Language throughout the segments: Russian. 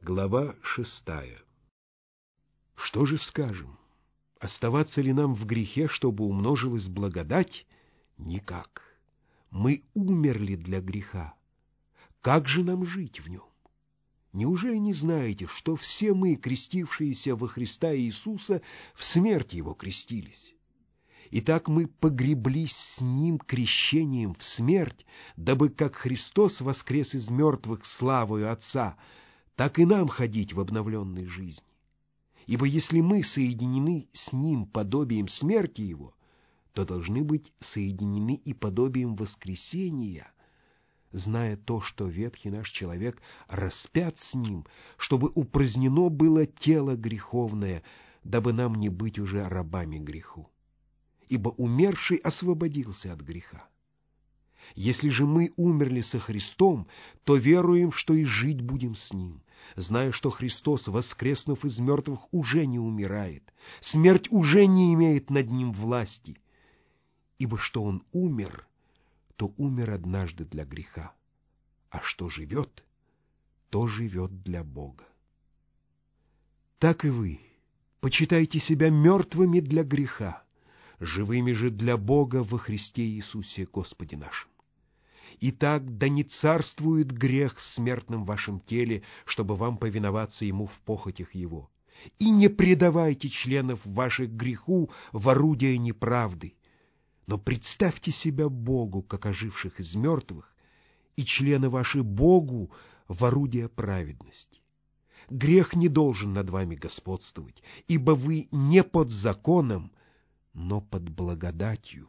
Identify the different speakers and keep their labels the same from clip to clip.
Speaker 1: Глава 6. Что же скажем? Оставаться ли нам в грехе, чтобы умножилась благодать? Никак. Мы умерли для греха. Как же нам жить в нем? Неужели не знаете, что все мы, крестившиеся во Христа Иисуса, в смерть Его крестились? Итак, мы погреблись с Ним крещением в смерть, дабы как Христос воскрес из мертвых славою Отца, так и нам ходить в обновленной жизни. Ибо если мы соединены с Ним подобием смерти Его, то должны быть соединены и подобием воскресения, зная то, что ветхий наш человек распят с Ним, чтобы упразднено было тело греховное, дабы нам не быть уже рабами греху. Ибо умерший освободился от греха. Если же мы умерли со Христом, то веруем, что и жить будем с Ним, зная, что Христос, воскреснув из мертвых, уже не умирает, смерть уже не имеет над Ним власти, ибо что Он умер, то умер однажды для греха, а что живет, то живет для Бога. Так и вы почитайте себя мертвыми для греха, живыми же для Бога во Христе Иисусе Господе нашим. Итак, да не царствует грех в смертном вашем теле, чтобы вам повиноваться ему в похотях его. И не предавайте членов ваших греху в орудие неправды, но представьте себя Богу, как оживших из мертвых, и члены ваши Богу в орудие праведности. Грех не должен над вами господствовать, ибо вы не под законом, но под благодатью.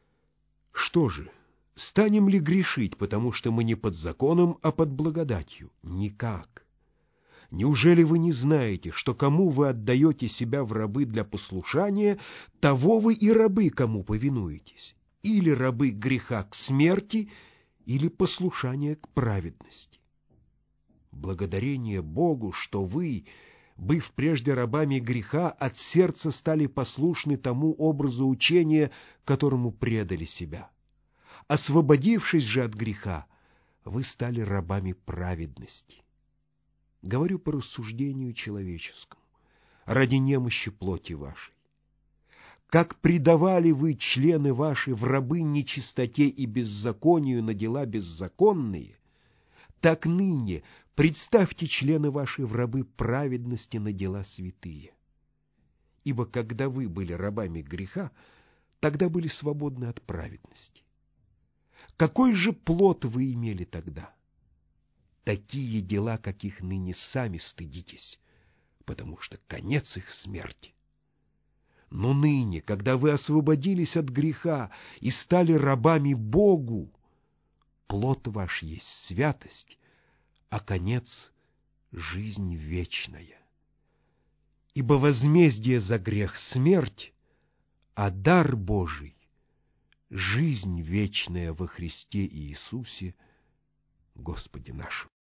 Speaker 1: Что же, станем ли грешить, потому что мы не под законом, а под благодатью? Никак. Неужели вы не знаете, что кому вы отдаете себя в рабы для послушания, того вы и рабы, кому повинуетесь? Или рабы греха к смерти, или послушания к праведности? Благодарение Богу, что вы, быв прежде рабами греха, от сердца стали послушны тому образу учения, которому предали себя. Освободившись же от греха, вы стали рабами праведности. Говорю по рассуждению человеческому, ради немощи плоти вашей. Как предавали вы члены ваши в рабы нечистоте и беззаконию на дела беззаконные, так ныне представьте члены ваши в рабы праведности на дела святые. Ибо когда вы были рабами греха, тогда были свободны от праведности. Какой же плод вы имели тогда? Такие дела, каких ныне сами стыдитесь, потому что конец их смерти. Но ныне, когда вы освободились от греха и стали рабами Богу, плод ваш есть святость, а конец — жизнь вечная. Ибо возмездие за грех — смерть, а дар Божий — жизнь вечная во Христе Иисусе, Господе нашим.